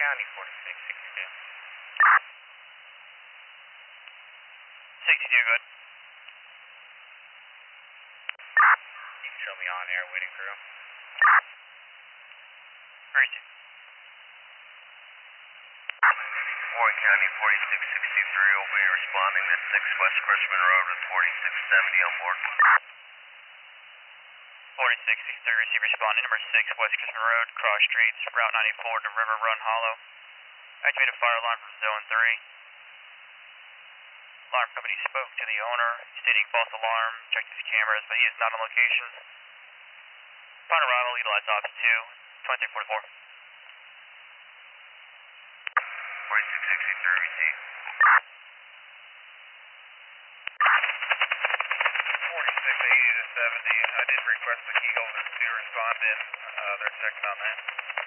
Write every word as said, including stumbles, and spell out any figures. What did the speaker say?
County, forty-six sixty-two. sixty-two, good. You can show me on air, waiting crew. thirty-two. Warren County, forty-six sixty-three, over here responding to six West Chrisman Road with forty-six seventy on board. forty-six sixty-three, receive responding number six West Chrisman Road, cross streets, Route ninety-four to River Run Hollow. Activate a fire alarm from zone three. Alarm company spoke to the owner, stating false alarm, checked his cameras, but he is not on location. Upon arrival, utilize Ops two, twenty-three forty-four. forty-six sixty-three, receive. forty-six eighty to seventy. I did request the key holders to respond in. Uh, they're checking on that.